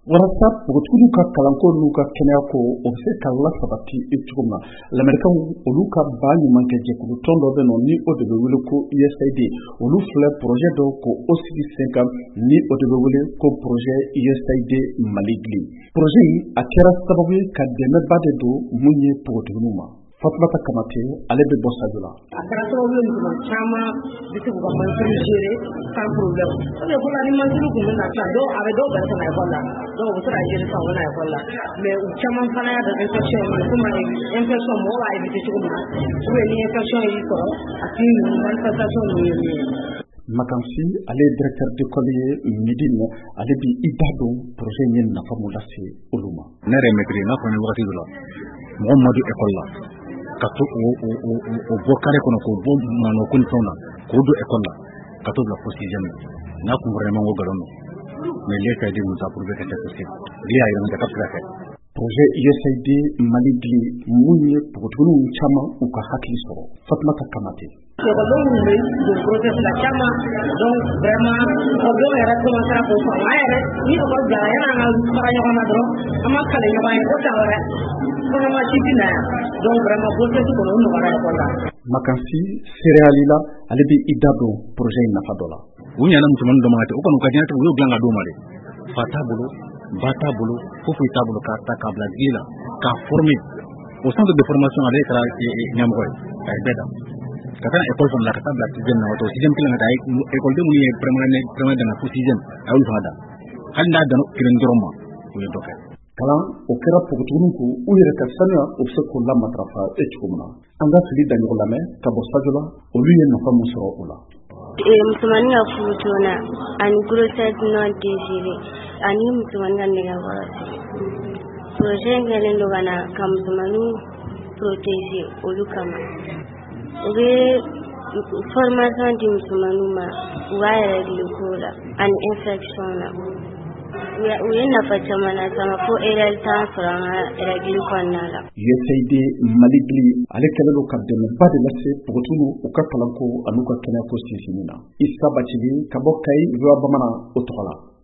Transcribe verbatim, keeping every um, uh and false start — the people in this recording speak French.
walasa npogotigiw ka kalanko n'u ka kɛnɛyako o bɛ se ka lasabati cogo min na lamɛnnikɛlaw olu ka ba ɲuman kɛ jɛkulu tɔn dɔ bɛ nɔ ni o de bɛ wele ko U S A I D olu filɛ projet dɔ ko o sigi sen kan ni o de bɛ wele ko projet U S A I D Mali Gili. Projet in a kɛra sababu ye ka dɛmɛba de don mun ye npogotigiw ma. Fatumata Kamate ale bɛ bɔ Sadio la. A kɛra sababu ye muso caman bɛ se k'u ka mansin gérer sans problème. O de fɔra ni mansin kun bɛ na sisan dɔw a bɛ dɔw bɛrɛ ka na école la dɔw bɛ se ka gérer sans na école la mais u caman fana y'a dɔn infection ye komi infection mɔgɔ b'a éviter cogo min na ou bien ni infection y'i sɔrɔ a t'i ninnu manifestation ninnu ye min ye. Makansi ale ye directeur d'école ye Médine ale bi i da don projet in ye nafa mun lase olu ma. Ne yɛrɛ ye maître n'a fɔra wagati dɔ la mɔgɔ ma don école la ka to o o o o bɔ kare kɔnɔ k'o bɔ manɔko ni fɛnw na k'o don école la ka to bila fo sixième n'a kun vraiment ko galon don mais l'U S A I D nous a prouvé que c'est possible li y'a yira ka fila kɛ. Projet U S A I D Mali Gili mun ye npogotigiw caman u ka hakili sɔrɔ. Fatumata Kamate. Ekɔlidenw minnu bɛ don process la caman donc vraiment ekɔlidenw yɛrɛ commencera k'o faamu an yɛrɛ ni ekɔli jara yan'an ka fara ɲɔgɔn na dɔrɔn an ma kalan ɲɔgɔn ye ko san wɛrɛ kɔnɔma si tɛ na yan donc vraiment process kɔnɔ o nɔgɔyara ekɔli la. Makansi Sereali la ale bɛ i da don projet in nafa dɔ la. U ɲana musomanin dɔ ma kɛ o kɔni u ka diɲɛnatigɛ u y'o dilan ka d'u ma de fa t'a bolo ba t'a bolo foyi t'a bolo k'a ta k'a bila Gili la k'a former au centre de formation ale kɛra ɲɛmɔgɔ ye a ye bɛɛ da ka taa école fana la ka taa bila sixième na wato sixième kelen ka taa école minnu ye première première dana fo sixième a y'olu fana da hali n'a dan kelen dɔrɔn ma o ye dɔ kɛ. Kalan o kɛra npogotigiw ko u yɛrɛ ka sanuya o bɛ se k'o lamatarafa e cogo min na an ka fili da ɲɔgɔn lamɛn ka bɔ Sadio la olu ye nafa mun sɔrɔ o la. Musomanin ka furu joona ani grossesse non désirée ani musomanin ka nɛgɛkɔrɔsigi projet in kɛlen don ka na ka musomaninw protéger olu kama u bɛ formation di musomaninw ma u b'a yɛrɛgili ko la ani infection na u ye nafa caman na sama fo erreur t'an sɔrɔ an ka règle kɔnɔna la. U S A I D Mali Gili ale kɛlen don ka dɛmɛba de lase npogotigiw u ka kalanko an'u ka kɛnɛyako sinsinni na. Isa Bacili ka bɔ Kayi Voix Bamanan o tɔgɔ la.